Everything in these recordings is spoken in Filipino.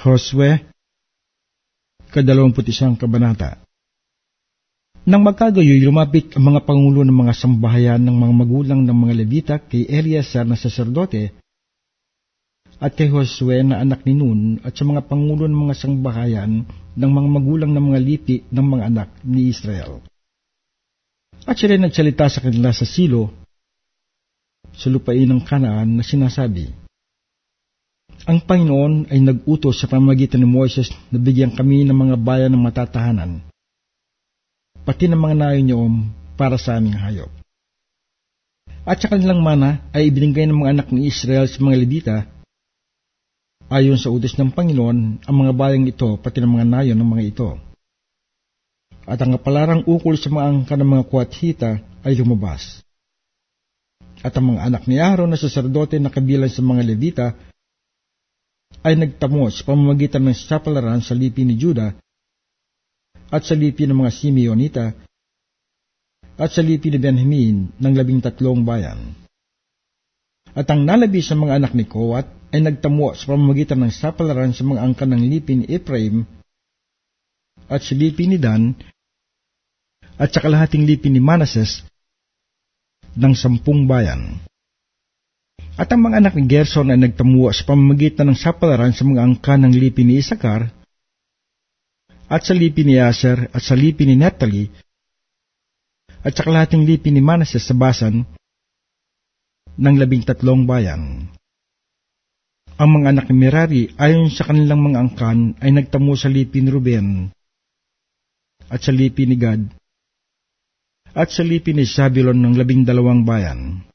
Josue, 21 kabanata. Nang magkagayoy, lumapit ang mga pangulo ng mga sambahayan ng mga magulang ng mga Levita kay Eleazar na saserdote at kay Josue na anak ni Nun at sa mga pangulo ng mga sambahayan ng mga magulang ng mga lipi ng mga anak ni Israel. At sila nagsalita sa kanila sa Silo, sa lupain ng Kanaan, na sinasabi, ang Panginoon ay nag-utos sa pamamagitan ni Moises na bigyan kami ng mga bayan ng matatahanan, pati ng mga nayon niyoom para sa aming hayop. At sa kanilang mana ay ibinigay ng mga anak ni Israel sa mga Levita, ayon sa utos ng Panginoon, ang mga bayang ito, pati ng mga nayon ng mga ito. At ang kapalarang ukol sa mga angka ng mga Kohathita ay lumabas. At ang mga anak ni Aaron na saserdote na kabilang sa mga Levita ay nagtamo sa pamamagitan ng sapalaran sa lipi ni Juda at sa lipi ng mga Simeonita at sa lipi ni Benjamin ng 13 bayan. At ang nalabi sa mga anak ni Kohat ay nagtamo sa pamamagitan ng sapalaran sa mga angka ng lipi ni Ephraim at sa lipi ni Dan at sa kalahating lipi ni Manases ng 10 bayan. At ang mga anak ni Gerson ay nagtamo sa pamamagitan ng sapalaran sa mga angka ng lipi ni Isakar at sa lipi ni Aser at sa lipi ni Naphtali at sa kalahating lipi ni Manases sa Basan ng 13 bayan. Ang mga anak ni Merari ayon sa kanilang mga angkan ay nagtamo sa lipi ni Ruben at sa lipi ni Gad at sa lipi ni Zabulon ng 12 bayan.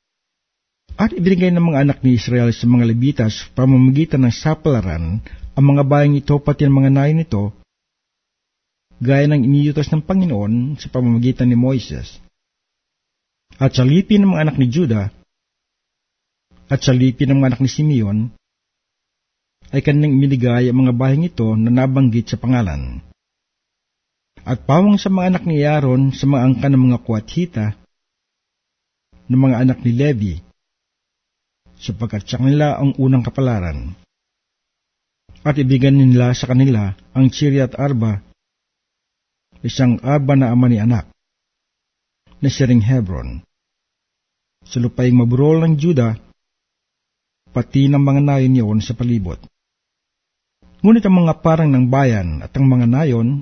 At ibinigay ng mga anak ni Israel sa mga Levitas pamamagitan ng sapalaran ang mga bayang ito pati ang mga nayon nito, gaya ng iniutos ng Panginoon sa pamamagitan ni Moises. At sa lipi ng mga anak ni Juda at sa lipi ng mga anak ni Simeon ay kanilang iminigay ang mga bayang ito na nabanggit sa pangalan. At pawang sa mga anak ni Aaron sa mga angka ng mga Kohathita ng mga anak ni Levi, sapagkat sa kanila ang unang kapalaran. At ibigyan nila sa kanila ang Kiriath Arba, isang arba na ama ni anak, na siring Hebron, sa lupaing maburol ng Juda, pati ng mga nayon niyon sa palibot. Ngunit ang mga parang ng bayan at ang mga nayon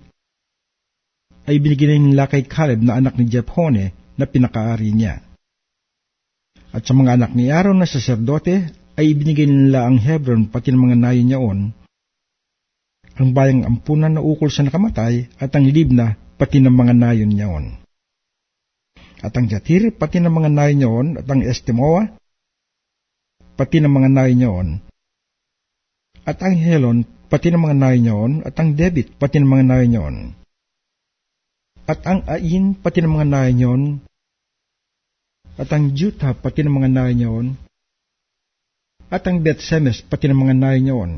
ay binigyan nila kay Caleb na anak ni Jephone na pinakaari niya. At sa mga anak ni Aaron na saserdote ay ibinigay nila ang Hebron pati ng mga nayon niyaon, ang bayang ampunan na ukol sa nakamatay at ang Libna pati ng mga nayon niyaon. At ang Jatir pati ng mga nayon niyaon at ang Estemoa pati ng mga nayon niyaon. At ang Helon pati ng mga nayon niyaon at ang Debit pati ng mga nayon niyaon. At ang Ain pati ng mga nayon niyaon. At ang Juta pati ng mga nayon niyaon. At ang Bet-Semes pati ng mga nayon niyaon.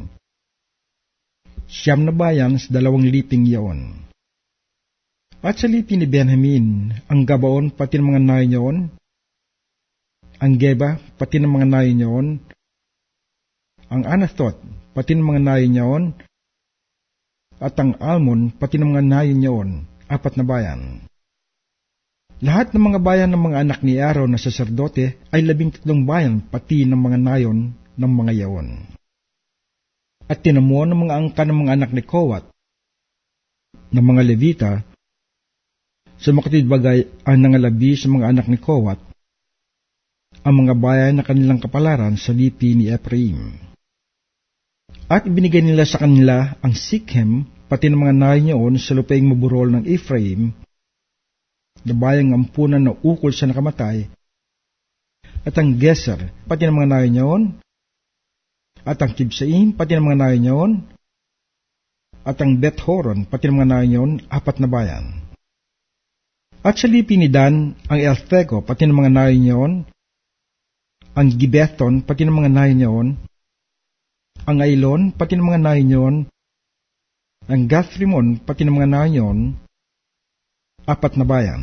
9 na bayan sa 2 liping iyon. At sa lipi ni Benjamin, ang Gabaon pati ng mga nayon niyaon. Ang Geba pati ng mga nayon niyaon. Ang Anathoth pati ng mga nayon niyaon. At ang Almon pati ng mga nayon niyaon, 4 na bayan. Lahat ng mga bayan ng mga anak ni Aaron na saserdote ay 13 bayan pati ng mga nayon ng mga yaon. At tinamuan ng mga angka ng mga anak ni Kohat, ng mga Levita, sa makatid bagay ang nangalabi sa mga anak ni Kohat, ang mga bayan na kanilang kapalaran sa lipi ni Ephraim. At ibinigay nila sa kanila ang Sikhem, pati ng mga nayon niyaon sa lupaing maburol ng Ephraim, na bayang ampunan na ukol sa nakamatay, at ang Geser, pati ng mga nayon niyaon, at ang Kibsaim, pati ng mga nayon niyaon, at ang Bet-Horon, pati ng mga nayon niyaon, 4 na bayan. At sa lipi ni Dan, ang Elfego, pati ng mga nayon niyaon, ang Gibethon, pati ng mga nayon niyaon, ang Ailon, pati ng mga nayon niyaon, ang Gathrimon, pati ng mga nayon niyaon, 4 na bayan.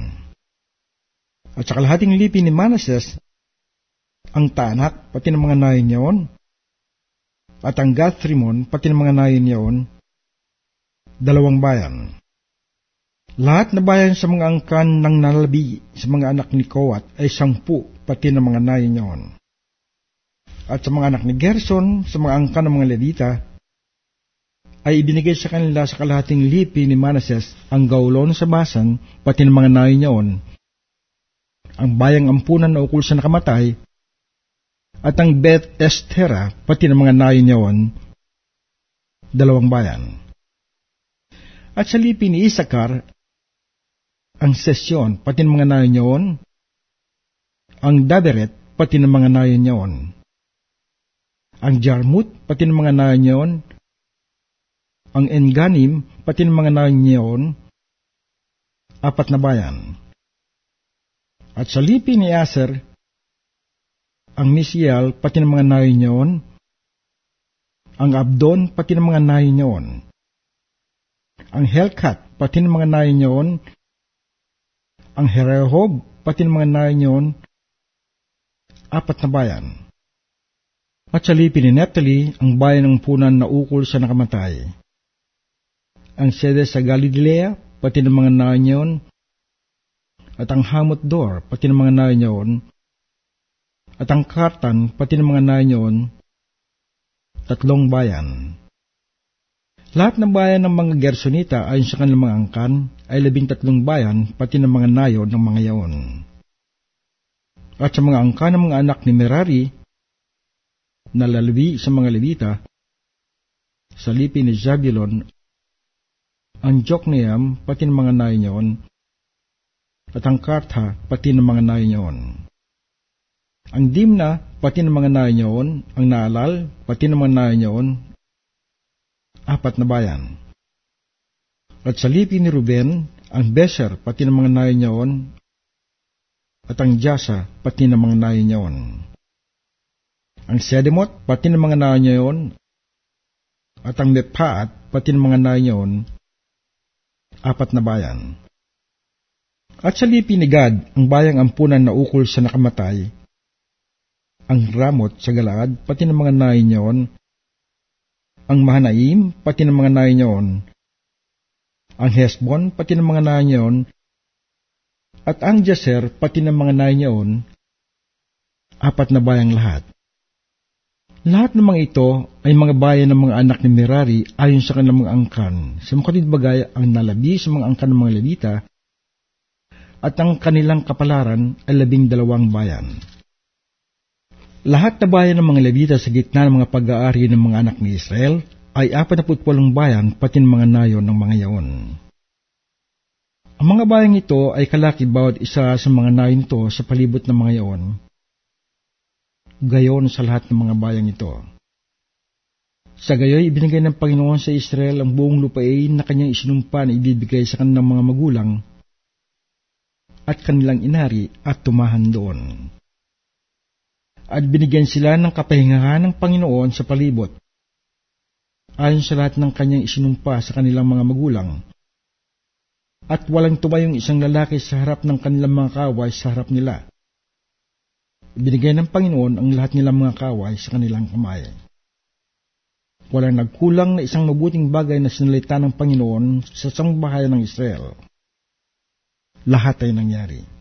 At sa kalahating lipi ni Manases, ang Tanak, pati ng mga nayon niyaon, At ang Gath-Rimmon, pati ng mga nayon niyaon, 2 bayan. Lahat na bayan sa mga angkan ng nalabi sa mga anak ni Koat ay 10, pati ng mga nayon niyaon. At sa mga anak ni Gerson, sa mga angkan ng mga Levita, ay ibinigay sa kanila sa kalahating lipi ni Manases ang Gaulon sa Basan, pati ng mga nayon niyaon, ang bayang ampunan na ukol sa nakamatay, at ang Beth Estera, pati ng mga nayon niyaon, 2 bayan. At sa lipi ni Isakar, ang Sesyon, pati ng mga nayon niyaon, ang Daberet, pati ng mga nayon niyaon, ang Jarmut, pati ng mga nayon niyaon, ang Enganim, pati ng mga nayon niyaon, 4 bayan. At sa lipi ni Aser, ang Misial, pati ng mga nayon niyaon, ang Abdon, pati ng mga nayon niyaon, ang Helkat, pati ng mga nayon niyaon, ang Herehob, pati ng mga nayon niyaon, 4 bayan. At sa lipi ni Naphtali, ang bayan ng punan na ukol sa nakamatay, ang Sedes sa Galilea, pati ng mga nayon niyaon, at ang Hamot-dor, pati ng mga nayon niyaon, at ang Kartan, pati ng mga nayon niyaon, 3 bayan. Lahat ng bayan ng mga Gersonita ayon sa kanilang mga angkan ay 13 bayan, pati ng mga nayon ng mga yaon. At sa mga angkan ng mga anak ni Merari, na lalawi sa mga Levita, sa lipi ni Zabulon, ang Jokneam, pati ng mga nayon niyaon, at ang Kartha, pati ng mga nayon niyaon. Ang Dimna, pati ng mga nayon niyaon, ang Naalal, pati ng mga nayon niyaon, 4 bayan. At sa lipi ni Ruben, ang Beser, pati ng mga nayon niyaon, at ang Jasa, pati ng mga nayon niyaon. Ang Sedemot, pati ng mga nayon niyaon, at ang Mepaat, pati ng mga nayon niyaon, 4 bayan. At sa lipi ni Gad, ang bayang ampunan na ukol sa nakamatay, ang Ramot sa Galaad, pati ng mga nayon niyaon, ang Mahanaim, pati ng mga nayon niyaon, ang Hesbon, pati ng mga nayon niyaon, at ang Jaser, pati ng mga nayon niyaon, 4 na bayang lahat. Lahat ng mga ito ay mga bayan ng mga anak ni Merari ayon sa kanilang mga angkan, sa mga bagay ang nalabi sa mga angkan ng mga Levita, at ang kanilang kapalaran ay 12 bayan. Lahat na bayan ng mga Levita sa gitna ng mga pag-aari ng mga anak ni Israel ay 48 bayan, pati ng mga nayon ng mga yaon. Ang mga bayang ito ay kalaki bawat isa sa mga nayon ito sa palibot ng mga yaon, gayon sa lahat ng mga bayang ito. Sa gayoy, ibinigay ng Panginoon sa Israel ang buong lupain na kanyang isinumpa na ibibigay sa kanilang mga magulang at kanilang inari at tumahan doon. At binigyan sila ng kapahingahan ng Panginoon sa palibot, ayon sa lahat ng kanyang isinumpa sa kanilang mga magulang. At walang tumayong isang lalaki sa harap ng kanilang mga kaway sa harap nila. Ibinigay ng Panginoon ang lahat nilang mga kaway sa kanilang kamay. Walang nagkulang na isang mabuting bagay na sinalita ng Panginoon sa sambahayan ng Israel. Lahat ay nangyari.